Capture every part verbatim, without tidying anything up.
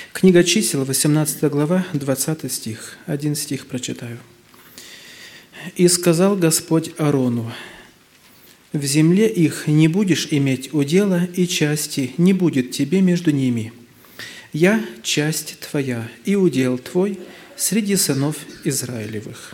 Книга чисел, восемнадцатая глава, двадцатый стих. Один стих прочитаю. «И сказал Господь Аарону: в земле их не будешь иметь удела, и части не будет тебе между ними. Я – часть твоя, и удел твой среди сынов Израилевых».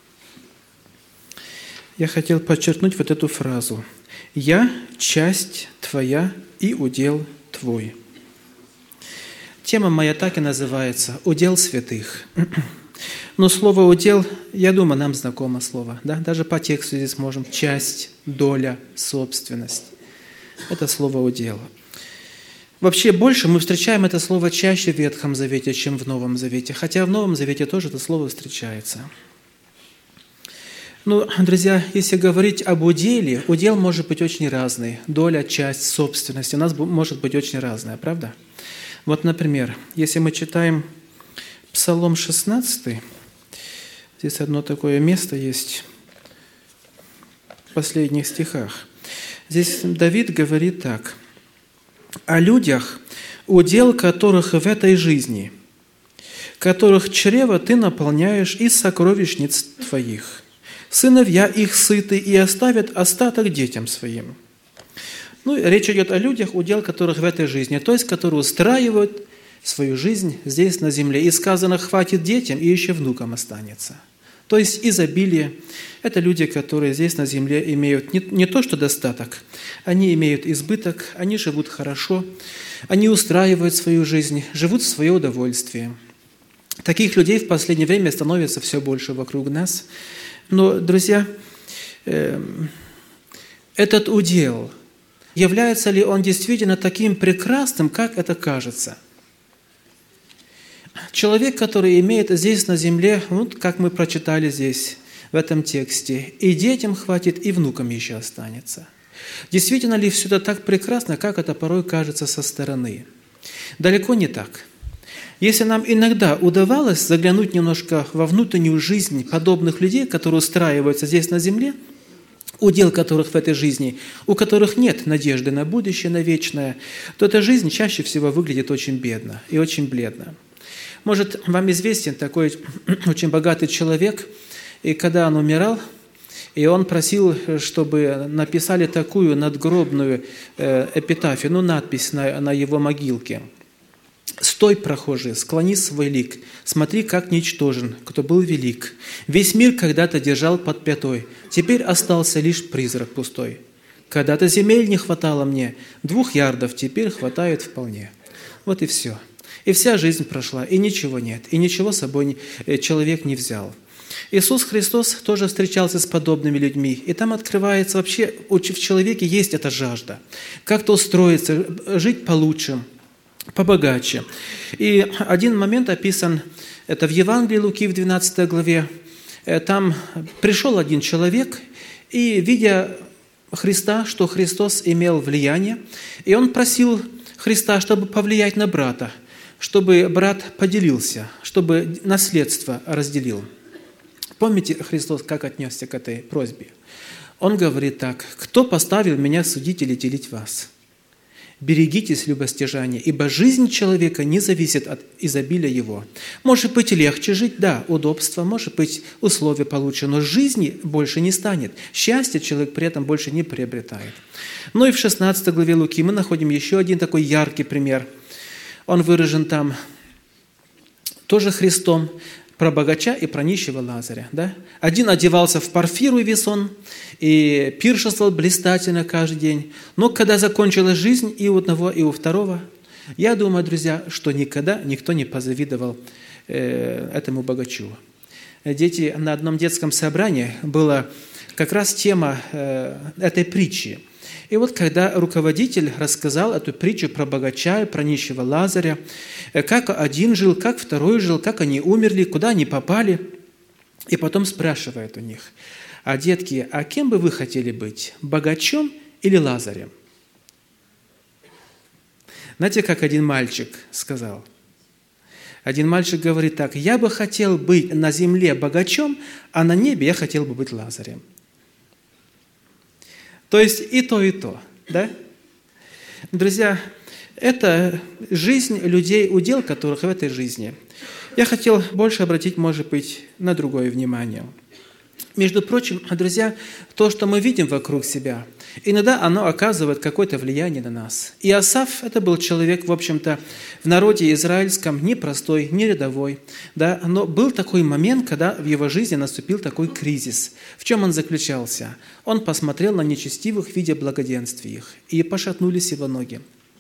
Я хотел подчеркнуть вот эту фразу. «Я – часть твоя, и удел твой». Тема моя так и называется «Удел святых». Но слово «удел», я думаю, нам знакомо слово. Да? Даже по тексту здесь можем «часть», «доля», «собственность». Это слово «удел». Вообще больше мы встречаем это слово чаще в Ветхом Завете, чем в Новом Завете. Хотя в Новом Завете тоже это слово встречается. Ну, друзья, если говорить об уделе, удел может быть очень разный. Доля, часть, собственность у нас может быть очень разная, правда? Вот, например, если мы читаем Псалом шестнадцатый, здесь одно такое место есть в последних стихах. Здесь Давид говорит так: «О людях, удел которых в этой жизни, которых чрево ты наполняешь из сокровищниц твоих. Сыновья их сыты и оставят остаток детям своим». Ну, речь идет о людях, удел которых в этой жизни, то есть, которые устраивают свою жизнь здесь, на земле. И сказано, хватит детям, и еще внукам останется. То есть, изобилие – это люди, которые здесь, на земле, имеют не, не то, что достаток, они имеют избыток, они живут хорошо, они устраивают свою жизнь, живут в свое удовольствие. Таких людей в последнее время становится все больше вокруг нас. Но, друзья, э, этот удел – является ли он действительно таким прекрасным, как это кажется? Человек, который имеет здесь на земле, вот как мы прочитали здесь, в этом тексте, и детям хватит, и внукам еще останется. Действительно ли все это так прекрасно, как это порой кажется со стороны? Далеко не так. Если нам иногда удавалось заглянуть немножко во внутреннюю жизнь подобных людей, которые устраиваются здесь на земле, удел которых в этой жизни, у которых нет надежды на будущее, на вечное, то эта жизнь чаще всего выглядит очень бедно и очень бледно. Может, вам известен такой очень богатый человек, и когда он умирал, и он просил, чтобы написали такую надгробную эпитафию, ну, надпись на, на его могилке. «Стой, прохожий, склони свой лик, смотри, как ничтожен, кто был велик. Весь мир когда-то держал под пятой, теперь остался лишь призрак пустой. Когда-то земель не хватало мне, двух ярдов теперь хватает вполне». Вот и все. И вся жизнь прошла, и ничего нет, и ничего с собой человек не взял. Иисус Христос тоже встречался с подобными людьми, и там открывается вообще, в человеке есть эта жажда. Как-то устроиться, жить получше, побогаче. И один момент описан, это в Евангелии Луки в двенадцатой главе. Там пришел один человек, и, видя Христа, что Христос имел влияние, и он просил Христа, чтобы повлиять на брата, чтобы брат поделился, чтобы наследство разделил. Помните, Христос как отнесся к этой просьбе? Он говорит так: «Кто поставил меня судить или делить вас? Берегитесь любостяжания, ибо жизнь человека не зависит от изобилия его». Может быть, легче жить, да, удобство, может быть, условия получше, но жизни больше не станет. Счастье человек при этом больше не приобретает. Ну и в шестнадцатой главе Луки мы находим еще один такой яркий пример. Он выражен там тоже Христом, про богача и про нищего Лазаря. Да? Один одевался в парфиру и весон, и пиршествовал блистательно каждый день. Но когда закончилась жизнь и у одного, и у второго, я думаю, друзья, что никогда никто не позавидовал э, этому богачу. Дети, на одном детском собрании была как раз тема э, этой притчи. И вот когда руководитель рассказал эту притчу про богача, про нищего Лазаря, как один жил, как второй жил, как они умерли, куда они попали, и потом спрашивает у них: «А, детки, а кем бы вы хотели быть, богачом или Лазарем?» Знаете, как один мальчик сказал? Один мальчик говорит так: «Я бы хотел быть на земле богачом, а на небе я хотел бы быть Лазарем». То есть и то, и то, да? Друзья, Это жизнь людей, удел которых в этой жизни. Я хотел больше обратить, может быть, на другое внимание. Между прочим, друзья, то, что мы видим вокруг себя, иногда оно оказывает какое-то влияние на нас. И Асаф – это был человек, в общем-то, в народе израильском не простой, не рядовой, да, но был такой момент, когда в его жизни наступил такой кризис. В чем он заключался? Он посмотрел на нечестивых, видя благоденствие их, и пошатнулись его ноги.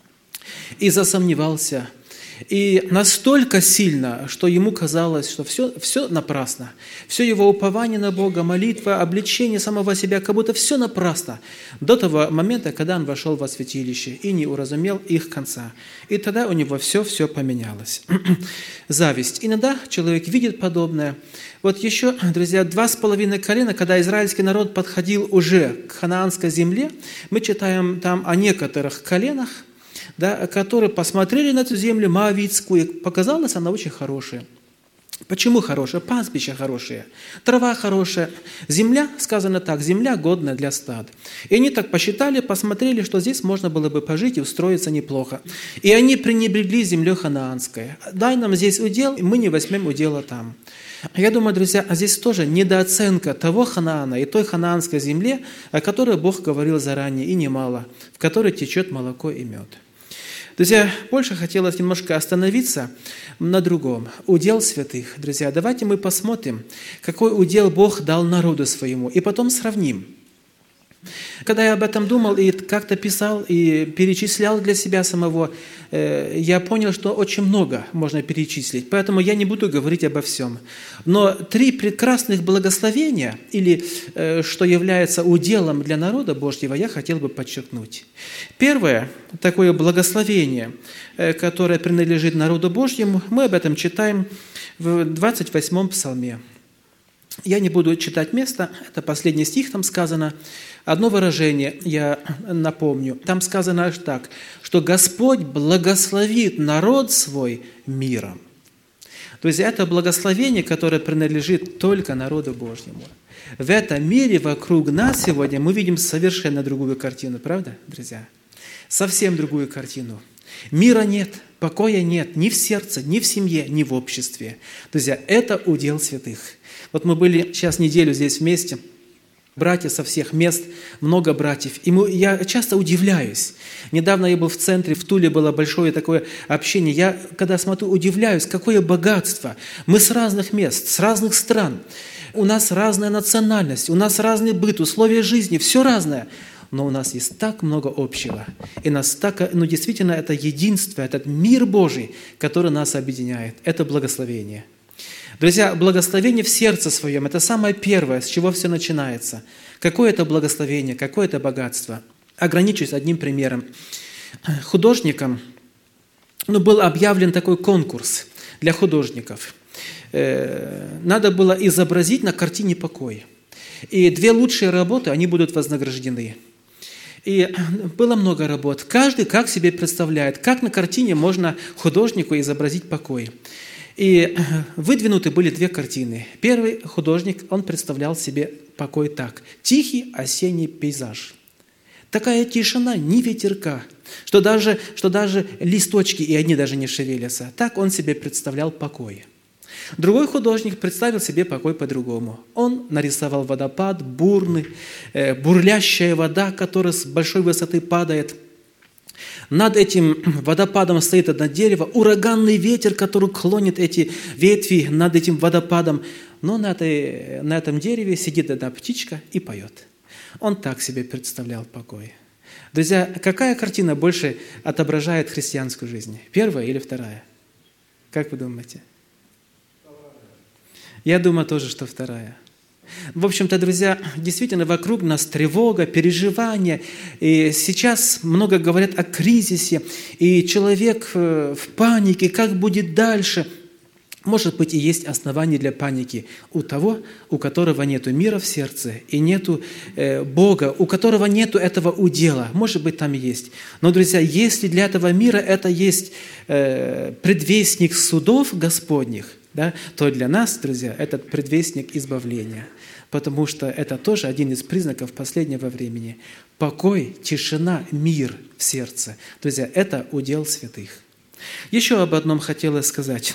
И засомневался, и настолько сильно, что ему казалось, что все, все напрасно. Все его упование на Бога, молитва, обличение самого себя, как будто все напрасно. До того момента, когда он вошел во святилище и не уразумел их конца. И тогда у него все-все поменялось. Зависть. Иногда человек видит подобное. Вот еще, друзья, два с половиной колена, когда израильский народ подходил уже к ханаанской земле, мы читаем там о некоторых коленах, да, которые посмотрели на эту землю моавитскую, и показалась она очень хорошая. Почему хорошая? Пастбища хорошие, трава хорошая, земля, сказано так, земля годная для стад. И они так посчитали, посмотрели, что здесь можно было бы пожить и устроиться неплохо. И они пренебрегли землей ханаанской. Дай нам здесь удел, и мы не возьмем удела там. Я думаю, друзья, а здесь тоже недооценка того Ханаана и той ханаанской земле, о которой Бог говорил заранее, и немало, в которой течет молоко и мед. Друзья, больше хотелось немножко остановиться на другом. Удел святых. Друзья, давайте мы посмотрим, какой удел Бог дал народу своему, и потом сравним. Когда я об этом думал и как-то писал, и перечислял для себя самого, я понял, что очень много можно перечислить, поэтому я не буду говорить обо всем. Но три прекрасных благословения, или что является уделом для народа Божьего, я хотел бы подчеркнуть. Первое такое благословение, которое принадлежит народу Божьему, мы об этом читаем в двадцать восьмом псалме. Я не буду читать место, это последний стих, там сказано. Одно выражение я напомню. Там сказано аж так, что Господь благословит народ свой миром. То есть это благословение, которое принадлежит только народу Божьему. В этом мире вокруг нас сегодня мы видим совершенно другую картину, правда, друзья? Совсем другую картину. Мира нет, покоя нет ни в сердце, ни в семье, ни в обществе. Друзья, это удел святых. Вот мы были сейчас неделю здесь вместе, братья со всех мест, много братьев. И мы, я часто удивляюсь. Недавно я был в центре, в Туле было большое такое общение. Я, когда смотрю, удивляюсь, какое богатство. Мы с разных мест, с разных стран. У нас разная национальность, у нас разный быт, условия жизни, все разное. Но у нас есть так много общего. И нас так, ну действительно, это единство, этот мир Божий, который нас объединяет. Это благословение. Друзья, благословение в сердце своем – это самое первое, с чего все начинается. Какое это благословение, какое это богатство? Ограничусь одним примером. Художникам, ну, был объявлен такой конкурс для художников. Надо было изобразить на картине покой. И две лучшие работы, они будут вознаграждены. И было много работ. Каждый как себе представляет, как на картине можно художнику изобразить покой. И выдвинуты были две картины. Первый художник, он представлял себе покой так. Тихий осенний пейзаж. Такая тишина, ни ветерка, что даже, что даже листочки, и они даже не шевелятся. Так он себе представлял покой. Другой художник представил себе покой по-другому. Он нарисовал водопад, бурный, э, бурлящая вода, которая с большой высоты падает. Над этим водопадом стоит одно дерево, ураганный ветер, который клонит эти ветви над этим водопадом. Но на, этой, на этом дереве сидит одна птичка и поет. Он так себе представлял покой. Друзья, какая картина больше отображает христианскую жизнь? Первая или вторая? Как вы думаете? Я думаю тоже, что вторая. В общем-то, друзья, действительно, вокруг нас тревога, переживания. И сейчас много говорят о кризисе, и человек в панике, как будет дальше. Может быть, и есть основания для паники у того, у которого нет мира в сердце, и нет Бога, у которого нет этого удела. Может быть, там есть. Но, друзья, если для этого мира это есть предвестник судов Господних, да, то для нас, друзья, этот предвестник избавления. потому что это тоже один из признаков последнего времени. Покой, тишина, мир в сердце. Друзья, это удел святых. Еще об одном хотелось сказать.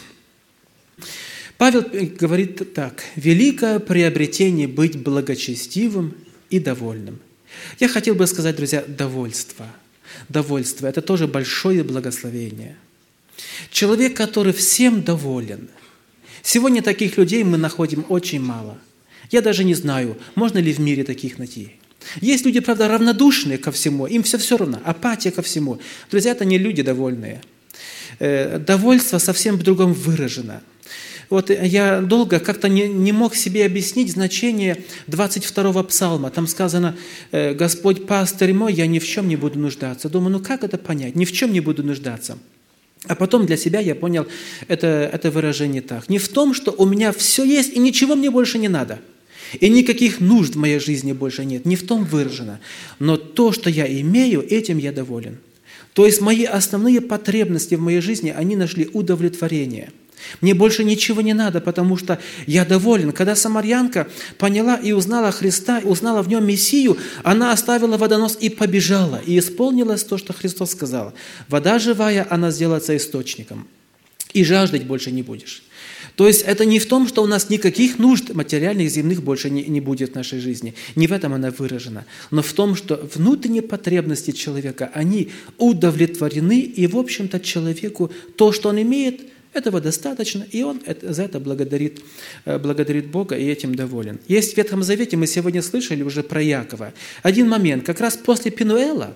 Павел говорит так: «Великое приобретение быть благочестивым и довольным». Я хотел бы сказать, друзья, довольство. Довольство – это тоже большое благословение. Человек, который всем доволен. Сегодня таких людей мы находим очень мало. Я даже не знаю, можно ли в мире таких найти. Есть люди, правда, равнодушные ко всему, им все все равно, апатия ко всему. Друзья, это не люди довольные. Довольство совсем в другом выражено. Вот я долго как-то не, не мог себе объяснить значение двадцать второго псалма. Там сказано: «Господь пастырь мой, я ни в чем не буду нуждаться». Думаю, ну как это понять? Ни в чем не буду нуждаться. А потом для себя я понял это, это выражение так. Не в том, что у меня все есть и ничего мне больше не надо. И никаких нужд в моей жизни больше нет. Не в том выражено. Но то, что я имею, этим я доволен. То есть мои основные потребности в моей жизни, они нашли удовлетворение. Мне больше ничего не надо, потому что я доволен. Когда самарянка поняла и узнала Христа, узнала в нем Мессию, она оставила водонос и побежала. И исполнилось то, что Христос сказал. Вода живая, она сделается источником. И жаждать больше не будешь. То есть это не в том, что у нас никаких нужд материальных, земных больше не, не будет в нашей жизни. Не в этом она выражена. Но в том, что внутренние потребности человека, они удовлетворены. И, в общем-то, человеку то, что он имеет, этого достаточно, и он за это благодарит, благодарит Бога и этим доволен. Есть в Ветхом Завете, мы сегодня слышали уже про Иакова. Один момент, как раз после Пенуэла,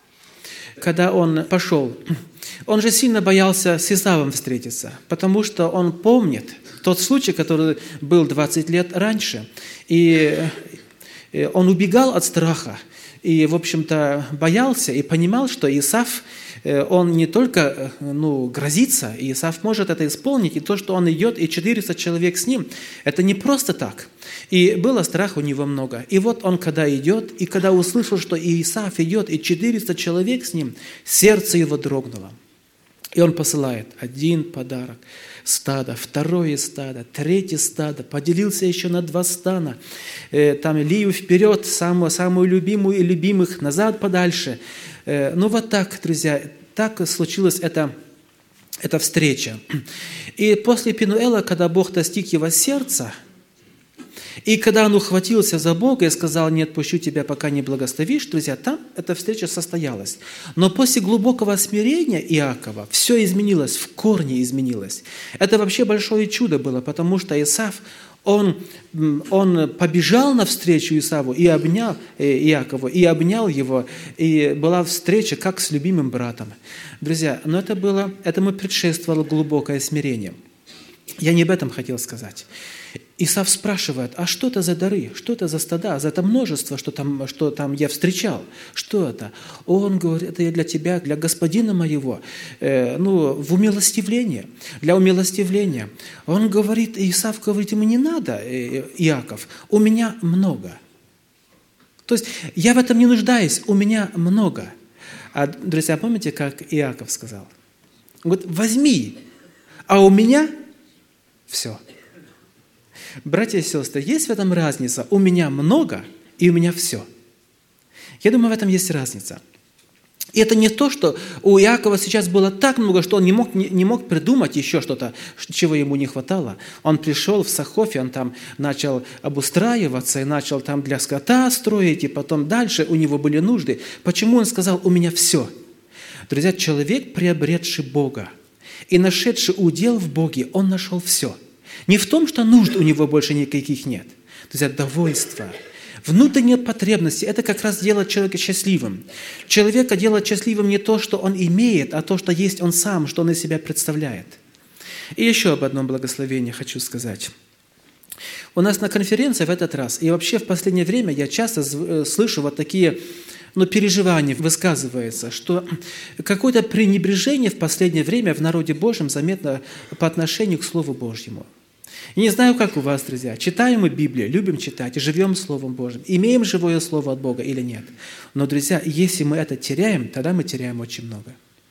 когда он пошел, он же сильно боялся с Исавом встретиться, потому что он помнит тот случай, который был двадцать лет раньше, и он убегал от страха, и, в общем-то, боялся и понимал, что Исав, он не только ну, грозится, и Исав может это исполнить, и то, что он идет, и четыреста человек с ним, это не просто так. И было страха у него много. И вот он, когда идет, и когда услышал, что Исав идет, и четыреста человек с ним, сердце его дрогнуло. И он посылает один подарок, стадо, второе стадо, третье стадо, поделился еще на два стана. Там Лию вперед, самую, самую любимую и любимых назад подальше. Ну вот так, друзья, так случилась эта, эта встреча. И после Пенуэла, когда Бог достиг его сердца, и когда он ухватился за Бога и сказал: «Не отпущу тебя, пока не благословишь», друзья, там эта встреча состоялась. Но после глубокого смирения Иакова все изменилось, в корне изменилось. Это вообще большое чудо было, потому что Исав, он, он побежал навстречу Исаву и обнял Иакову, и обнял его, и была встреча как с любимым братом. Друзья, но это было, этому предшествовало глубокое смирение. Я не об этом хотел сказать. Исав спрашивает: а что это за дары, что это за стада, за это множество, что там, что там я встречал, что это? Он говорит: это я для тебя, для господина моего, э, ну, в умилостивление, для умилостивления. Он говорит, Исав говорит, ему: не надо, э, Иаков, у меня много. То есть я в этом не нуждаюсь, у меня много. А, друзья, помните, как Иаков сказал? Он говорит: возьми, а у меня все. Братья и сестры, есть в этом разница? У меня много и у меня все. Я думаю, в этом есть разница. И это не то, что у Иакова сейчас было так много, что он не мог, не, не мог придумать еще что-то, чего ему не хватало. Он пришел в Сахофе, он там начал обустраиваться и начал там для скота строить, и потом дальше у него были нужды. Почему он сказал: у меня все? Друзья, человек, приобретший Бога и нашедший удел в Боге, он нашел все. Не в том, что нужд у него больше никаких нет. Друзья, довольство, внутренние потребности – это как раз делает человека счастливым. Человека делает счастливым не то, что он имеет, а то, что есть он сам, что он из себя представляет. И еще об одном благословении хочу сказать. У нас на конференции в этот раз, и вообще в последнее время я часто слышу вот такие ну, переживания, высказывается, что какое-то пренебрежение в последнее время в народе Божьем заметно по отношению к Слову Божьему. И не знаю, как у вас, друзья, читаем мы Библию, любим читать и живем Словом Божьим, имеем живое Слово от Бога или нет. Но, друзья, если мы это теряем, тогда мы теряем очень много.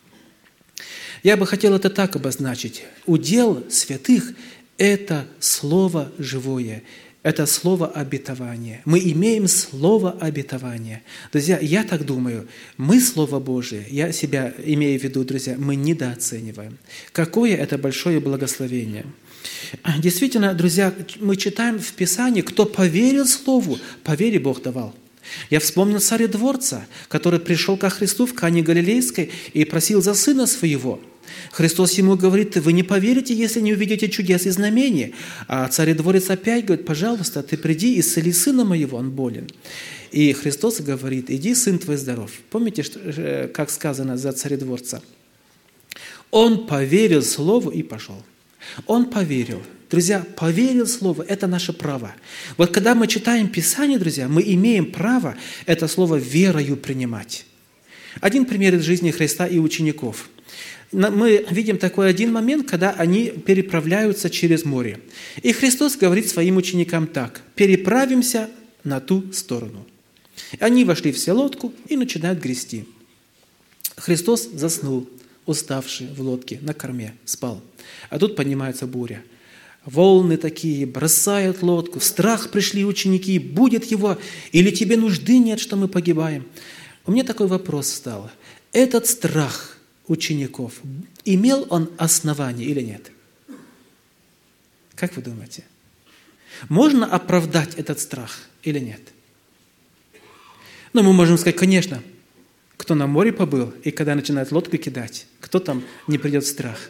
Я бы хотел это так обозначить. Удел святых – это Слово живое. Это слово обетования. Мы имеем слово обетования. Друзья, я так думаю, мы Слово Божие, я себя имею в виду, друзья, мы недооцениваем. Какое это большое благословение. Действительно, друзья, мы читаем в Писании, кто поверил Слову, по вере Бог давал. Я вспомнил царедворца, который пришел ко Христу в Кане Галилейской и просил за сына своего. Христос ему говорит: вы не поверите, если не увидите чудес и знамения. А царедворец опять говорит: пожалуйста, ты приди, исцели сына моего, он болен. И Христос говорит: иди, сын твой здоров. Помните, что, как сказано за царедворца? Он поверил Слову и пошел. Он поверил. Друзья, поверил Слову – это наше право. Вот когда мы читаем Писание, друзья, мы имеем право это Слово верою принимать. Один пример из жизни Христа и учеников. Мы видим такой один момент, когда они переправляются через море. И Христос говорит своим ученикам так: «Переправимся на ту сторону». Они вошли в лодку и начинают грести. Христос заснул, уставший в лодке, на корме, спал. А тут поднимается буря. Волны такие, бросают лодку, в страх пришли ученики: будет его, или тебе нужды нет, что мы погибаем? У меня такой вопрос стал. Этот страх учеников, имел он основание или нет? Как вы думаете? Можно оправдать этот страх или нет? Ну, мы можем сказать, конечно, кто на море побыл, и когда начинает лодку кидать, кто там не придет в страх?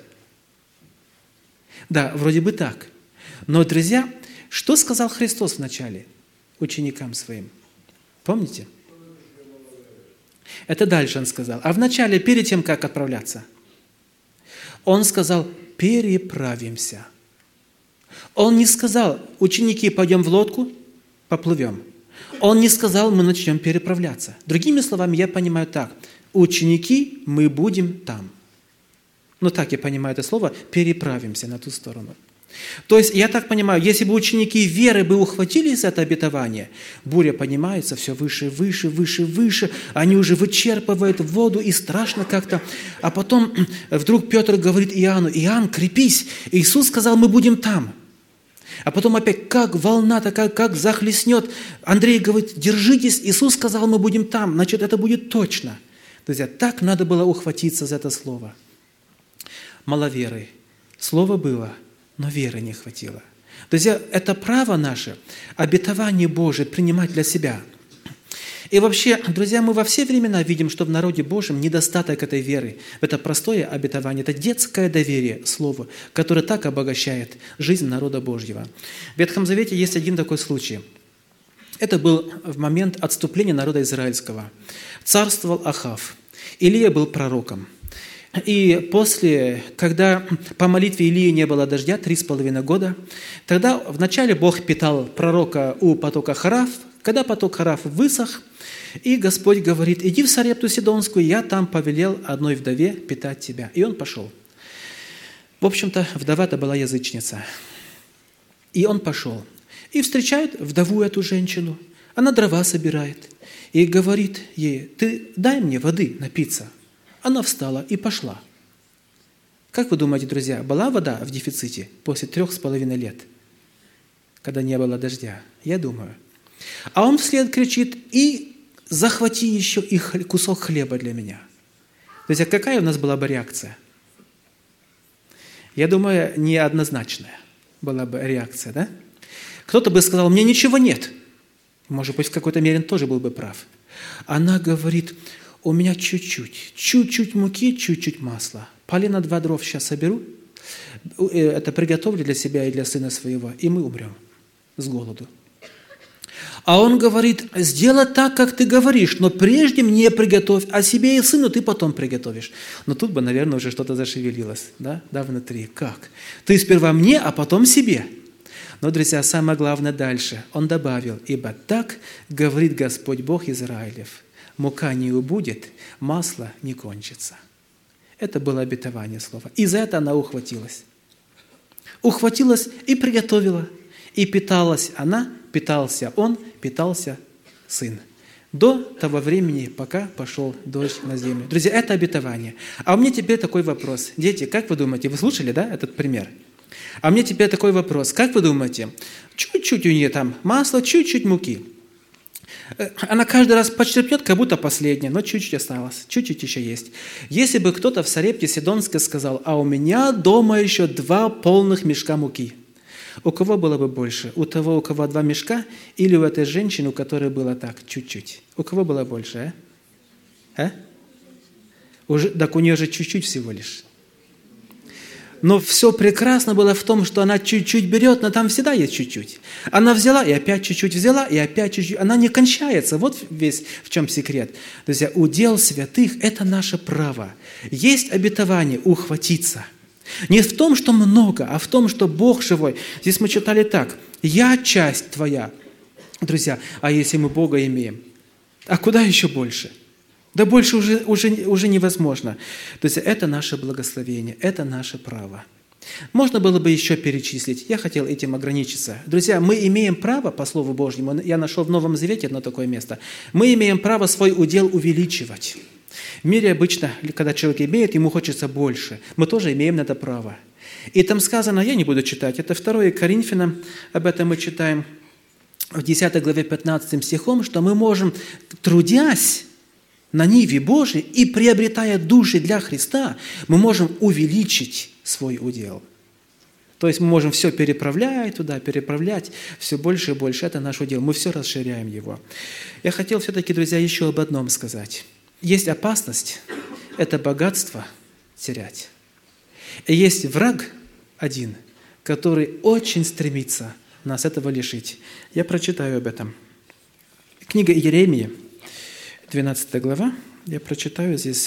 Да, вроде бы так. Но, друзья, что сказал Христос вначале ученикам своим? Помните? Это дальше Он сказал. А вначале, перед тем, как отправляться, Он сказал: переправимся. Он не сказал: ученики, пойдем в лодку, поплывем. Он не сказал: мы начнем переправляться. Другими словами, я понимаю так: ученики, мы будем там. Ну так я понимаю это слово: переправимся на ту сторону. То есть, я так понимаю, если бы ученики веры бы ухватились за это обетование, буря поднимается все выше, выше, выше, выше, они уже вычерпывают воду, и страшно как-то. А потом вдруг Петр говорит Иоанну: Иоанн, крепись, Иисус сказал, мы будем там. А потом опять, как волна такая, как захлестнет. Андрей говорит: держитесь, Иисус сказал, мы будем там, значит, это будет точно. Друзья, так надо было ухватиться за это слово. Мало веры. Слово было, но веры не хватило. Друзья, это право наше, обетование Божие принимать для себя. И вообще, друзья, мы во все времена видим, что в народе Божьем недостаток этой веры. Это простое обетование, это детское доверие Слову, которое так обогащает жизнь народа Божьего. В Ветхом Завете есть один такой случай. Это был в момент отступления народа израильского. Царствовал Ахав. Илия был пророком. И после, когда по молитве Илии не было дождя, три с половиной года, тогда вначале Бог питал пророка у потока Хараф. Когда поток Хараф высох, и Господь говорит: иди в Сарепту Сидонскую, я там повелел одной вдове питать тебя. И он пошел. В общем-то, вдова-то была язычница. И он пошел. И встречает вдову эту женщину. Она дрова собирает. И говорит ей: ты дай мне воды напиться. Она встала и пошла. Как вы думаете, друзья, была вода в дефиците после трех с половиной лет, когда не было дождя? Я думаю. А он вслед кричит: и захвати еще и кусок хлеба для меня. Друзья, какая у нас была бы реакция? Я думаю, неоднозначная была бы реакция, да? Кто-то бы сказал: мне ничего нет. Может быть, в какой-то мере он тоже был бы прав. Она говорит: у меня чуть-чуть, чуть-чуть муки, чуть-чуть масла. Полено два дров сейчас соберу, это приготовлю для себя и для сына своего, и мы умрем с голоду. А он говорит: сделай так, как ты говоришь, но прежде мне приготовь, а себе и сыну ты потом приготовишь. Но тут бы, наверное, уже что-то зашевелилось, да, да, внутри. Как? Ты сперва мне, а потом себе. Но, друзья, самое главное дальше. Он добавил: ибо так говорит Господь Бог Израилев. Мука не убудет, масло не кончится. Это было обетование слова. И за это она ухватилась. Ухватилась и приготовила. И питалась она, питался он, питался сын. До того времени, пока пошел дождь на землю. Друзья, это обетование. А у меня теперь такой вопрос. Дети, как вы думаете, вы слушали, да, этот пример? А мне теперь такой вопрос. Как вы думаете, чуть-чуть у нее там масла, чуть-чуть муки. Она каждый раз подчерпнет, как будто последняя, но чуть-чуть осталось, чуть-чуть еще есть. Если бы кто-то в Сарепте Сидонской сказал, а у меня дома еще два полных мешка муки, у кого было бы больше? У того, у кого два мешка, или у этой женщины, у которой было так, чуть-чуть? У кого было больше, а? а? Уже, так у нее же чуть-чуть всего лишь. Но все прекрасно было в том, что она чуть-чуть берет, но там всегда есть чуть-чуть. Она взяла и опять чуть-чуть взяла, и опять чуть-чуть. Она не кончается. Вот весь в чем секрет. Друзья, удел святых – это наше право. Есть обетование ухватиться. Не в том, что много, а в том, что Бог живой. Здесь мы читали так. «Я часть твоя». Друзья, а если мы Бога имеем? А куда еще больше? Да больше уже, уже, уже невозможно. То есть это наше благословение, это наше право. Можно было бы еще перечислить. Я хотел этим ограничиться. Друзья, мы имеем право, по Слову Божьему, я нашел в Новом Завете одно такое место, мы имеем право свой удел увеличивать. В мире обычно, когда человек имеет, ему хочется больше. Мы тоже имеем на это право. И там сказано, я не буду читать, это второе Коринфянам, об этом мы читаем в десятой главе пятнадцатым стихом, что мы можем, трудясь на ниве Божией и приобретая души для Христа, мы можем увеличить свой удел. То есть мы можем все переправлять туда, переправлять, все больше и больше. Это наш удел. Мы все расширяем его. Я хотел все-таки, друзья, еще об одном сказать. Есть опасность – это богатство терять. И есть враг один, который очень стремится нас этого лишить. Я прочитаю об этом. Книга Иеремии, двенадцатая глава, я прочитаю здесь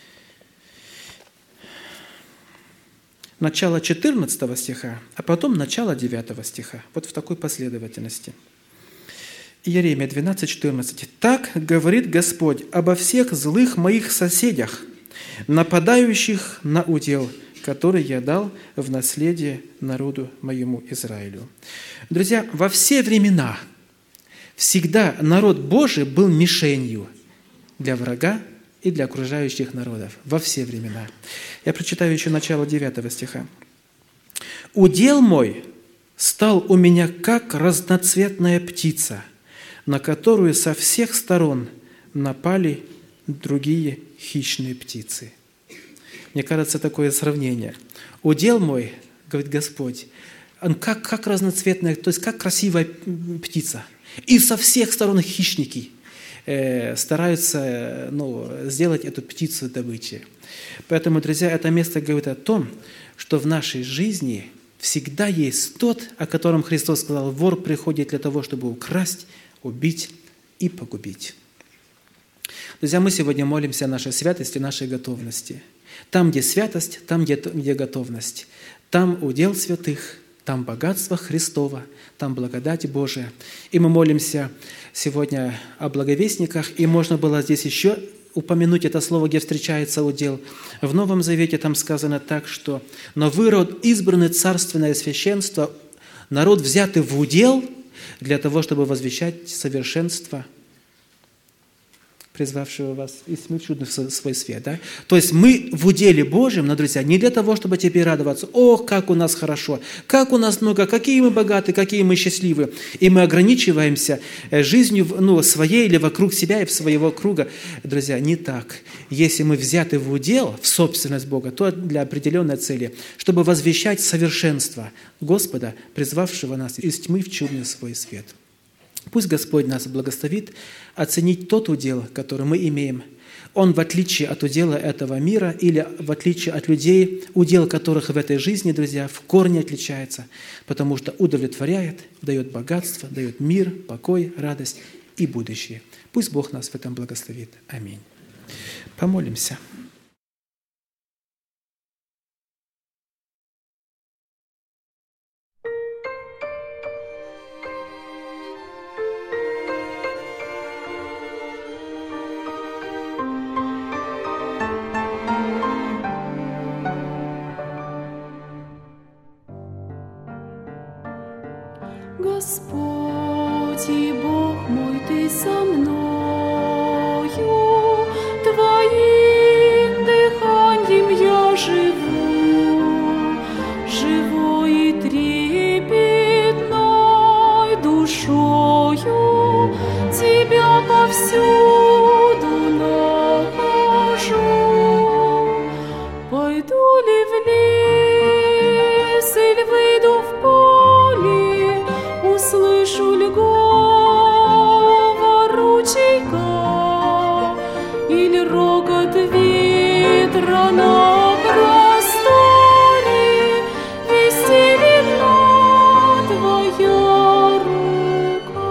начало четырнадцатого стиха, а потом начало девятого стиха. Вот в такой последовательности. Иеремия двенадцать, четырнадцать. «Так говорит Господь обо всех злых моих соседях, нападающих на удел, который я дал в наследие народу моему Израилю». Друзья, во все времена всегда народ Божий был мишенью для врага и для окружающих народов. Во все времена. Я прочитаю еще начало девятого стиха. «Удел мой стал у меня, как разноцветная птица, на которую со всех сторон напали другие хищные птицы». Мне кажется, такое сравнение. «Удел мой, — говорит Господь, — он как, как разноцветная, то есть как красивая птица. И со всех сторон хищники стараются ну, сделать эту птицу добычей. Поэтому, друзья, это место говорит о том, что в нашей жизни всегда есть тот, о котором Христос сказал, вор приходит для того, чтобы украсть, убить и погубить. Друзья, мы сегодня молимся о нашей святости, нашей готовности. Там, где святость, там, где, где готовность. Там удел святых, там богатство Христово, там благодать Божия. И мы молимся сегодня о благовестниках, и можно было здесь еще упомянуть это слово, где встречается удел. В Новом Завете там сказано так, что «Но вы, род избранный, царственное священство, народ, взятый в удел для того, чтобы возвещать совершенство призвавшего вас из тьмы в чудный свой свет». Да? То есть мы в уделе Божьем, но, друзья, не для того, чтобы теперь радоваться. Ох, как у нас хорошо, как у нас много, какие мы богаты, какие мы счастливы. И мы ограничиваемся жизнью ну, своей или вокруг себя и в своего круга. Друзья, не так. Если мы взяты в удел, в собственность Бога, то для определенной цели, чтобы возвещать совершенство Господа, призвавшего нас из тьмы в чудный свой свет. Пусть Господь нас благословит оценить тот удел, который мы имеем. Он, в отличие от удела этого мира или в отличие от людей, удел которых в этой жизни, друзья, в корне отличается, потому что удовлетворяет, дает богатство, дает мир, покой, радость и будущее. Пусть Бог нас в этом благословит. Аминь. Помолимся. Господь и Бог мой, Ты со мною, Твоим дыханием я живу, живу и Пойду ли в лес, или выйду в поле, услышу ли говор ручейка, или рокот ветра на просторе, вести видна твоя рука.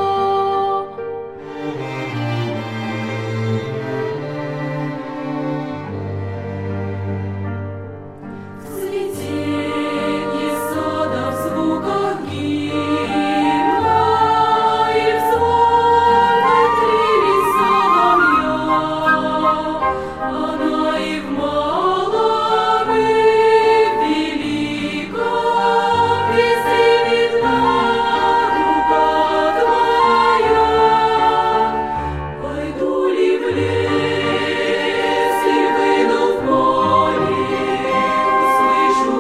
В цветенье сада, в звуках гимна и в звонкой трели соловья, она и в малом, и в великом везде видна рука твоя. Пойду ли в лес, и выйду в поле, услышу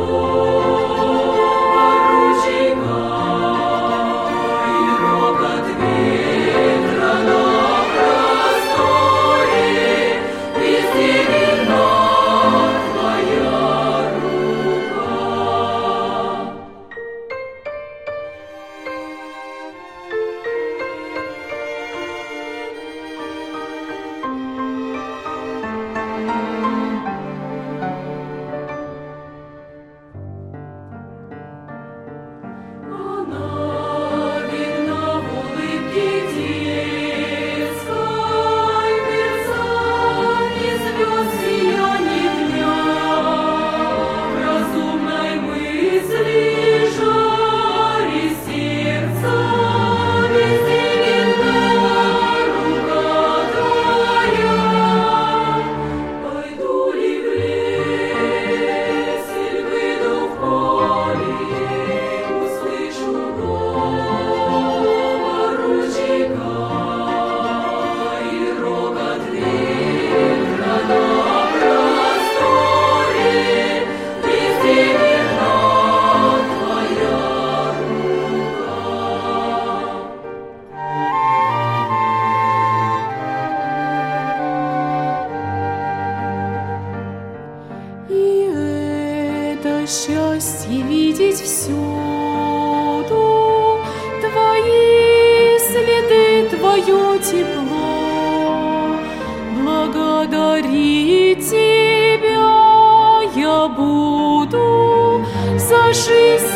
говор ручейка, и рокот ветра на просторе, везде видна твоя рука. Она видна в улыбке детской, мерцанье звезд, сиянье дня, в разумной мысли жаре сердца, везде видна рука твоя. Пойду ли в лес, или выйду в поле, услышу говор ручейка, и рокот ветра на просторе, везде видна твоя рука. И это счастье видеть всюду, твои следы, твое тепло. Благодарить тебя я буду за жизнь